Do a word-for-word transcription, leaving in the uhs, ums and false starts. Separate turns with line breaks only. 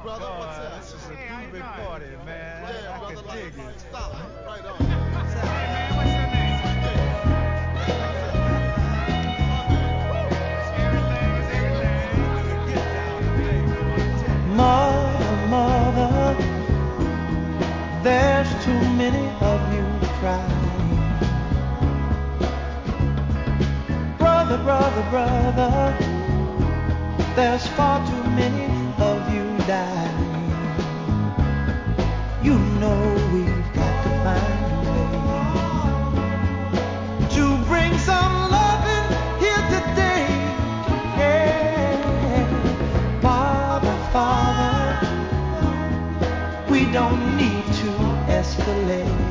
brother. What's
God,
up?
this is a
Hey, how you
groovy
doing?
party, man.
Yeah,
I
brother,
can
like,
dig
like
it.
solid. Right on.
What's
Hey,
happening?
man, what's your name?
Get down to play, boy, I tell you.
Mother, mother, there's too many of you crying. Brother, brother, brother, there's far too many of you dying. You know we've got to find a way to bring some loving here today. Yeah, Father, Father, we don't need to escalate.